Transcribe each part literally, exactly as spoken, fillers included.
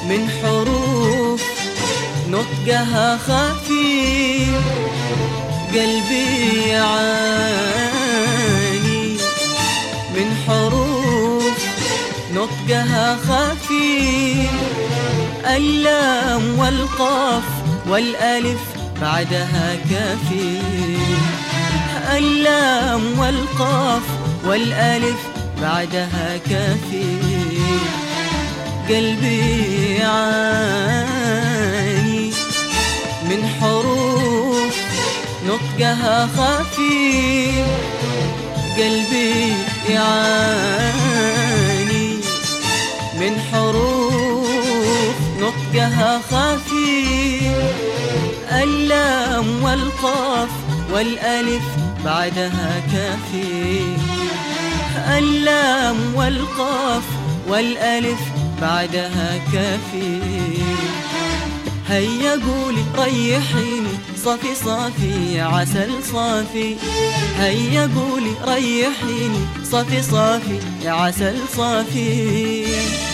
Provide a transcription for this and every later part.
من حروف نطقها خفيف قلبي يعاني، من حروف نطقها خفيف اللام والقاف والألف بعدها كفيف، اللام والقاف والألف بعدها كفيف قلبي يعاني، من حروف نطقها خفيف قلبي يعاني، من حروف نطقها خفيف اللام والقاف والألف بعدها كفيف، اللام والقاف والألف بعدها كفيف. هيا قولي ريحيني صافي صافي يا عسل صافي، هيا قولي ريحيني صافي صافي يا عسل صافي.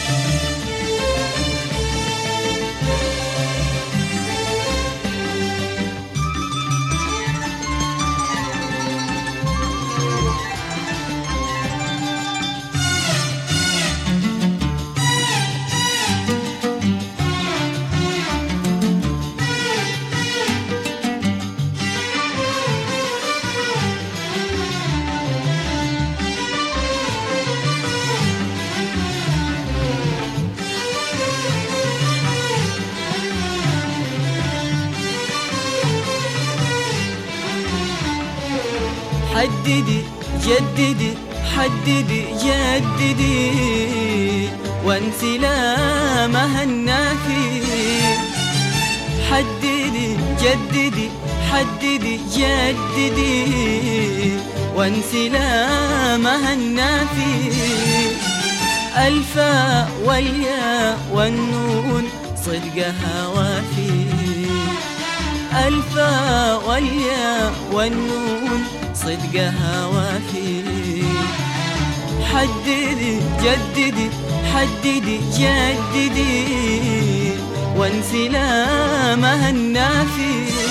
حددي جددي حددي جددي وانسي لامها النافي، حددي جددي حددي جددي وانسي لامها النافي، الفاء والياء والنون صدقها وافي، الفاء والياء والنون صدقها وافي. حددي جددي حددي جددي وانسي لامها النافي،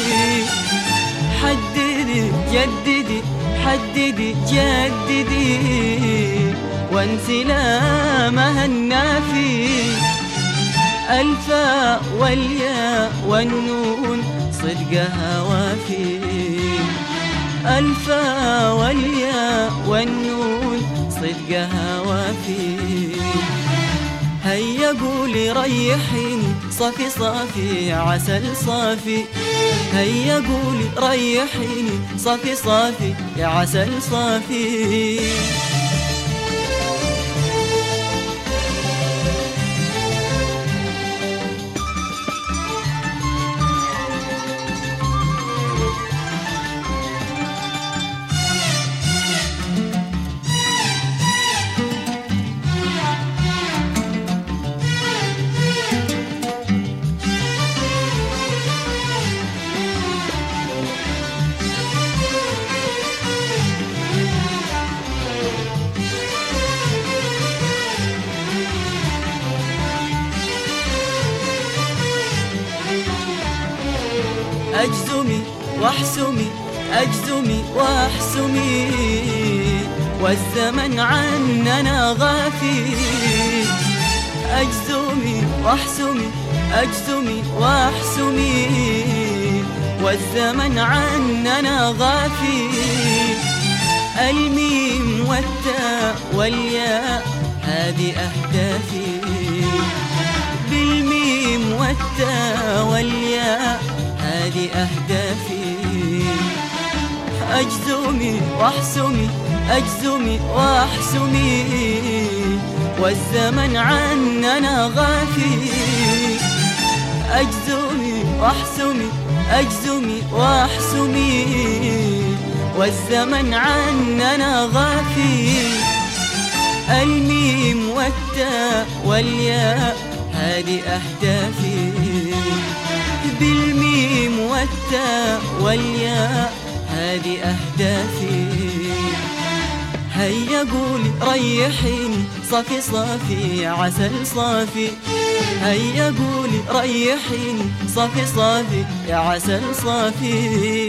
حددي جددي حددي جددي وانسي لامها النافي، الفاء والياء والنون صدقها وافي، الفاء والياء والنون صدقها وافي. هيا قولي ريحيني صافي صافي يا عسل صافي، هيا قولي ريحيني صافي صافي يا عسل صافي. أجزمي واحسمي أجزمي واحسمي والزمن عننا غافي، أجزمي واحسمي أجزمي واحسمي والزمن عننا غافي، الميم والتاء والياء هذه أهدافي، بالميم والتاء والياء هذه أهدافي. أجزمي واحسمي أجزمي واحسمي والزمن عننا غافي، أجزمي واحسمي أجزمي واحسمي والزمن عننا غافي، الميم والتاء والياء هذه أهدافي، بالميم والتاء والياء هذه أهدافي. هيا قولي ريحيني صافي صافي يا عسل صافي، هيا قولي ريحيني صافي صافي يا عسل صافي.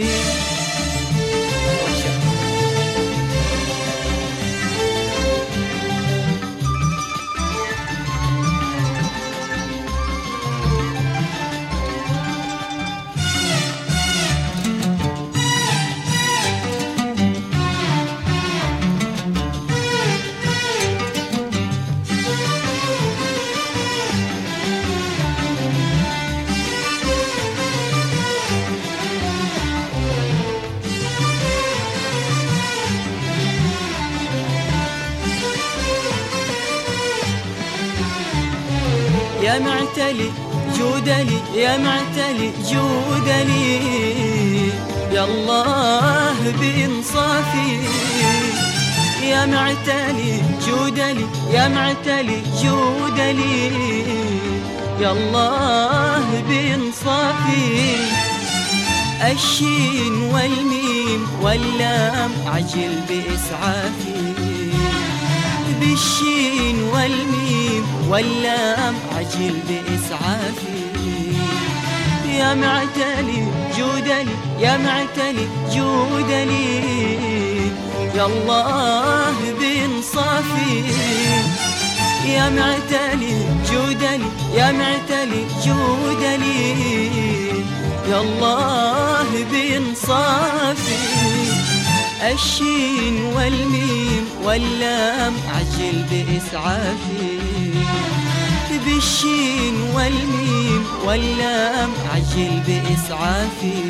يا معتلي جودلي يا معتلي جودلي يا الله بإنصافي. يا معتلي جودلي يا معتلي جودلي يا الله بإنصافي. الشين والميم واللام عجل بإسعافي. بالشين والميم واللام عجل بإسعافي. يا معتلي جودلي يا معتلي جودلي يا الله بإنصافي. يا معتلي جودلي يا معتلي جودلي يا الله بإنصافي. الشين والميم واللام عجل بإسعافي. بالشين والميم واللام عجل بإسعافي.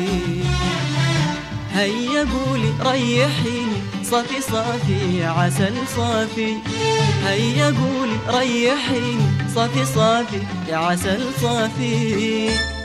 هيا قولي ريحيني صافي صافي يا عسل صافي. هيا قولي ريحيني صافي صافي يا عسل صافي.